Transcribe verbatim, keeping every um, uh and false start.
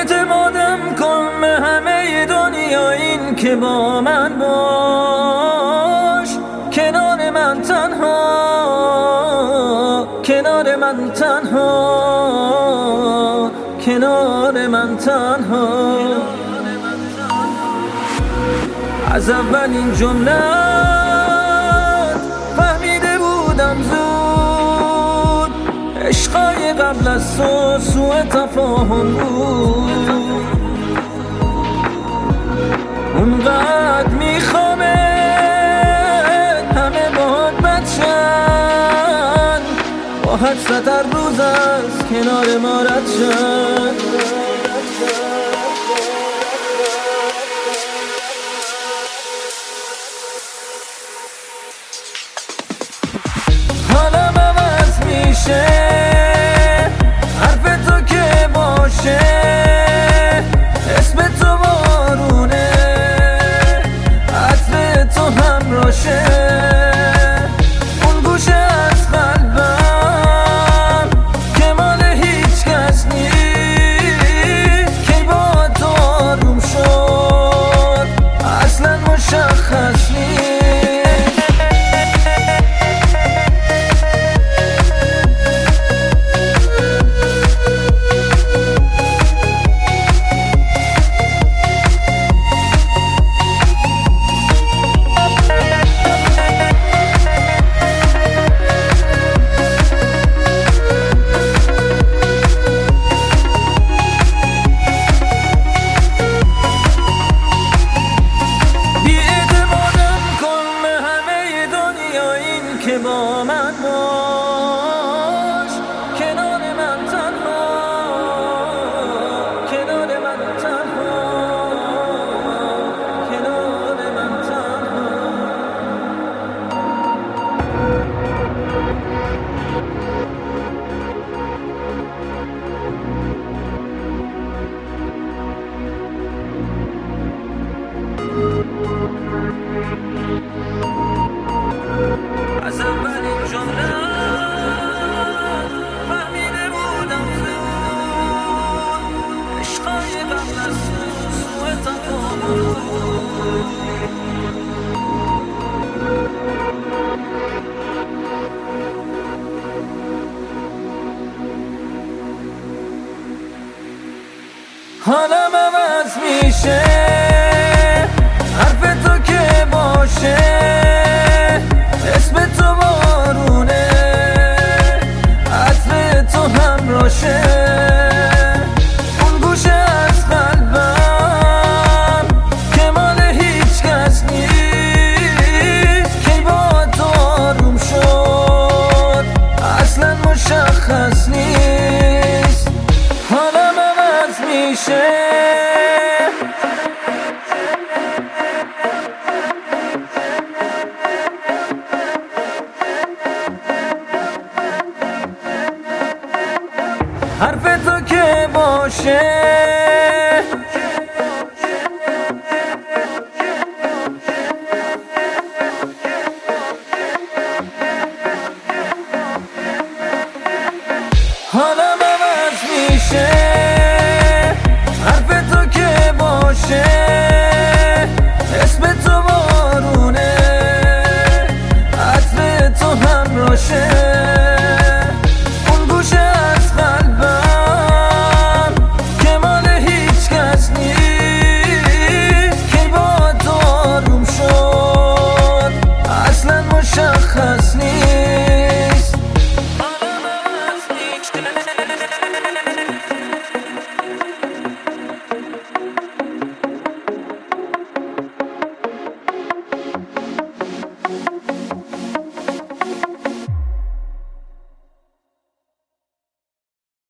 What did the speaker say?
اعتمادم کن به همه دنیا، این که با من باش، کنار من تنها، کنار من تنها، کنار من تنها. از اولین جمله فهمیده بودم زود، عشقای قبل از تو سوء تفاهم بود. اونقدر میخوامت همه باهات بچن، با حسرت هر روز از کنار ما رد شن. حالم عوض میشه، حرف تو که باشه، اسم تو بارونه، عطر تو همراشه. اون گوشه از قلبم که مال هیچ کس نیست، کی با تو آروم شد اصلا مشخص نیست. که با من باش، کنار من تنها، کنار من تنها، کنار من تنها. از اولین جمله فهمیده بودم زود، عشقای قبل از تو سوء تفاهم بود. حالم عوض میشه، حرف تو که باشه، اسم تو بارونه، عطر تو همراشه. اون گوشه از قلبم که مال هیچ کس نیست، کی با تو آروم شد اصلا مشخص نیست. حالم عوض میشه، حرف تو که باشه، حالا